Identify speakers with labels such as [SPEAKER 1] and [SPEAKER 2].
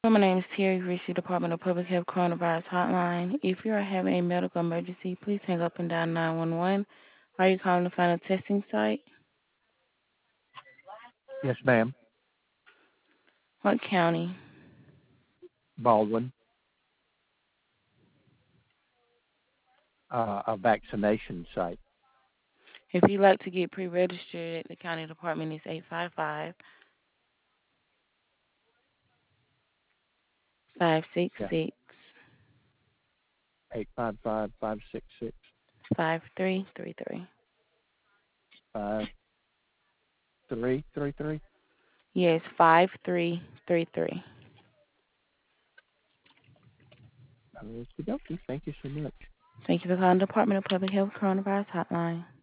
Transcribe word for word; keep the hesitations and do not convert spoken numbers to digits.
[SPEAKER 1] My name is Terry Ritchie, Department of Public Health Coronavirus Hotline. If you are having a medical emergency, please hang up and dial nine one one. Are you calling to find a testing site?
[SPEAKER 2] Yes, ma'am.
[SPEAKER 1] What county?
[SPEAKER 2] Baldwin, uh, a vaccination site.
[SPEAKER 1] If you'd like to get pre-registered, the county department is eight five five, five six
[SPEAKER 2] Yeah,
[SPEAKER 1] six,
[SPEAKER 2] eight five five five six six
[SPEAKER 1] five three three three.
[SPEAKER 2] five three three three.
[SPEAKER 1] Yes, five three three three.
[SPEAKER 2] Okie dokie. Thank you so much.
[SPEAKER 1] Thank you for calling the Department of Public Health Coronavirus Hotline.